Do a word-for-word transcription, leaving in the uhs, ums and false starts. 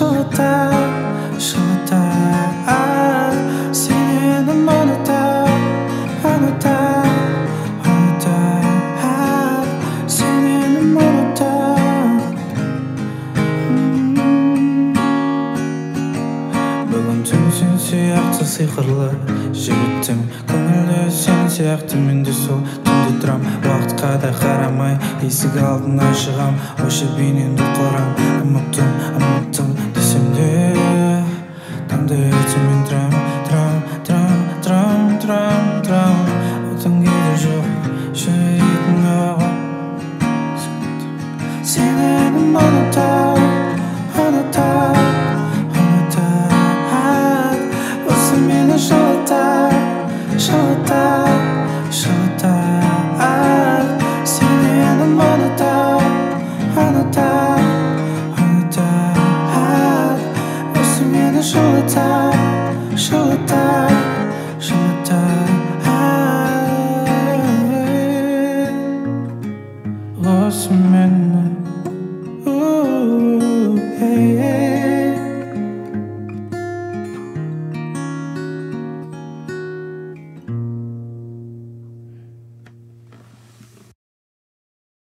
жылыта жылыта сені ұмыта ұмыта ұмыта сені ұмыта бүгін түн сен сияқты сиқырлы жігіттің көңілі сен сияқты мен де сол түнде тұрам уақытқа да қарамай есік алдына шығам ойша бейнеңді құрам ұмыттым